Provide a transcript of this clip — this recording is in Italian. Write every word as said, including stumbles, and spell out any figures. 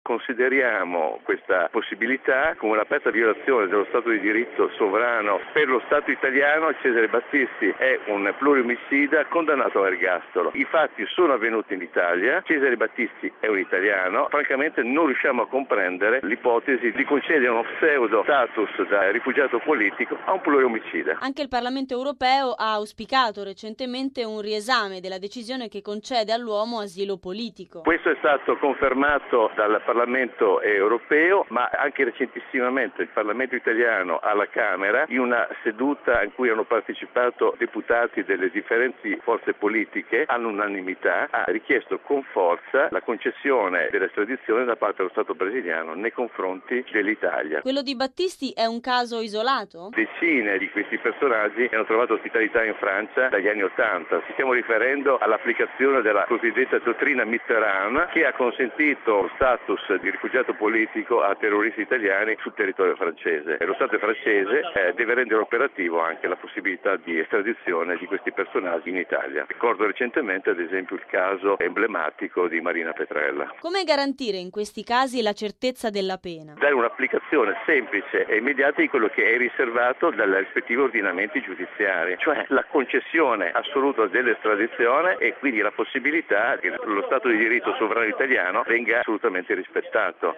consideriamo questa possibilità come un'aperta violazione dello Stato di diritto sovrano. Per lo Stato italiano Cesare Battisti è un pluriomicida condannato all'ergastolo. I fatti sono avvenuti in Italia, Cesare Battisti è un italiano, francamente non riusciamo a comprendere l'ipotesi di concedere uno pseudo status da rifugiato politico a un pluriomicida. Anche il Parlamento europeo ha auspicato recentemente un riesame della decisione che concede all'uomo asilo politico. Questo è stato confermato dal Parlamento europeo, ma anche recentissimamente il Parlamento italiano alla Camera, in una seduta in cui hanno partecipato deputati delle differenti forze politiche, all'unanimità ha richiesto con forza la concessione dell'estradizione da parte dello Stato brasiliano nei confronti dell'Italia. Quello di Battisti è un caso isolato? Decine di questi personaggi hanno trovato ospitalità in Francia dagli anni Ottanta. Ci stiamo riferendo all'applicazione della cosiddetta dottrina Mitterrand, che ha consentito lo status di rifugiato politico a terroristi italiani sul territorio francese. E lo Stato francese eh, deve rendere operativo anche la possibilità di estradizione di questi personaggi in Italia. Ricordo recentemente, ad esempio, il caso emblematico di Marina Petrella. Come garantire in questi casi la certezza della pena? Dare un'applicazione semplice e immediata di quello che è riservato dai rispettivi ordinamenti giudiziari, cioè la concessione assoluta dell'estradizione e quindi la possibilità che lo Stato di diritto sovrano italiano venga assolutamente rispettato.